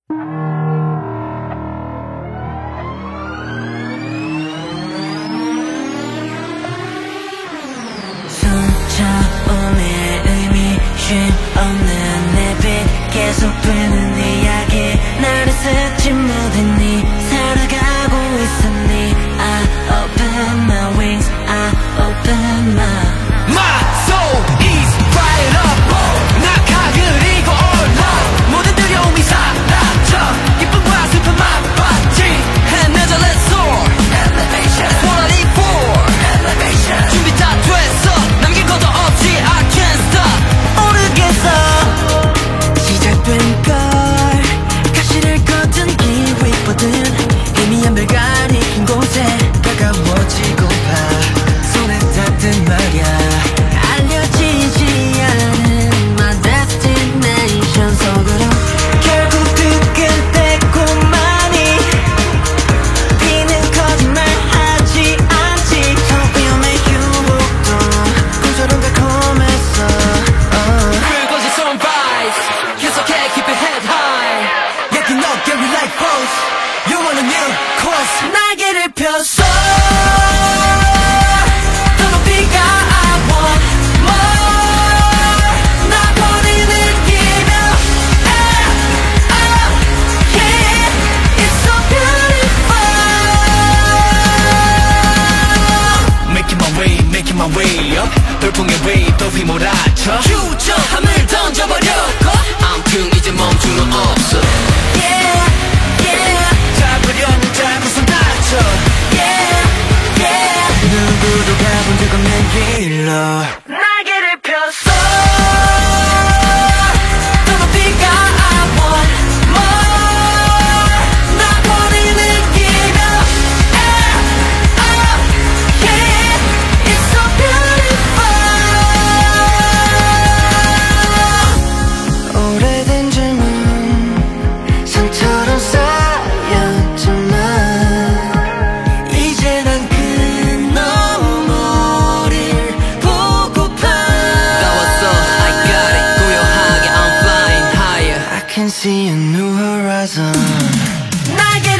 순차오의 의미 쉼 없는 내 빛 계속되는 이야기 나를 스치 모든 네 살아가고 있었니 I open my wings I open my soul is fired up 낙하 그리고 올라 모든 두려움이 사라져 기쁨과 슬픔 맛봤지 해내자 let's soar Elevation That's what I live for Elevation 준비 다 됐어 남길 것도 없지 I can't stop 모르겠어 시작된 걸 가시를 걷은 기고 있거든 희미한 별관이 긴 곳에 가까워지고 봐 손에 닿든 말야 알려지지 않은 my destination 속으로 결국 두근대고만이 피는 거짓말 하지 않지 So we'll make you hooked on 꿈처럼 달콤했어 그것이 sunrise 계속해 keep your head high 약긴 어깨 we like both You want a new course 날개를 펴서 Making my way up 돌풍의 wave 또 휘몰아쳐 주저함을 던져버렸고 아무튼 이제 멈출 수 없어 Yeah, yeah 잡으려는 자고선 다쳐 Yeah, yeah 누구도 가본 적 없는 길로 날개를 펴서 see a new horizon.